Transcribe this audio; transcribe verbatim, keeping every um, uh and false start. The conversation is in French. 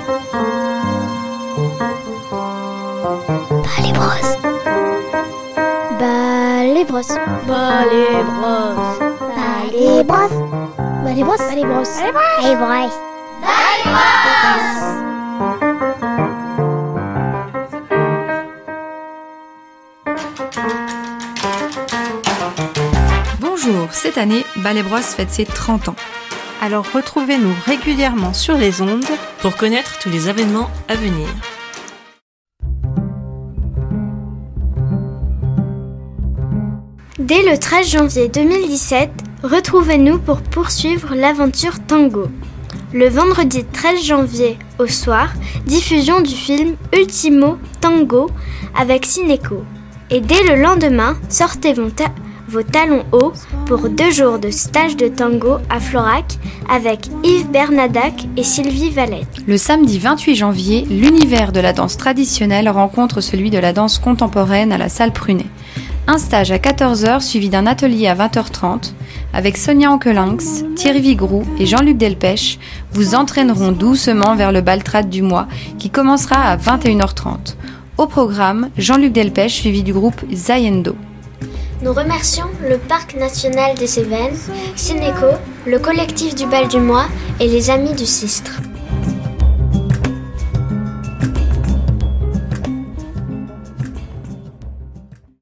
Ballet Bros. Ballet Bros. Ballet Bros. Ballet Bros. Ballet Bros. Ballet Bros. Ballet Bros. Ballet Bros. Bonjour, cette année, Ballet Bros fête ses trente ans. Alors retrouvez-nous régulièrement sur les ondes pour connaître tous les événements à venir. Dès le treize janvier deux mille dix-sept, retrouvez-nous pour poursuivre l'aventure Tango. Le vendredi treize janvier au soir, diffusion du film Ultimo Tango avec Cinéco. Et dès le lendemain, sortez vos, ta- vos talons hauts pour deux jours de stage de tango à Florac avec Yves Bernadac et Sylvie Valette. Le samedi vingt-huit janvier, l'univers de la danse traditionnelle rencontre celui de la danse contemporaine à la salle Prunet. Un stage à quatorze heures suivi d'un atelier à vingt heures trente avec Sonia Ankelinx, Thierry Vigroux et Jean-Luc Delpech vous entraîneront doucement vers le baltrade du mois qui commencera à vingt et une heures trente. Au programme, Jean-Luc Delpech suivi du groupe Zayendo. Nous remercions le Parc national des Cévennes, Cinéco, le collectif du Bal du Mois et les Amis du Sistre.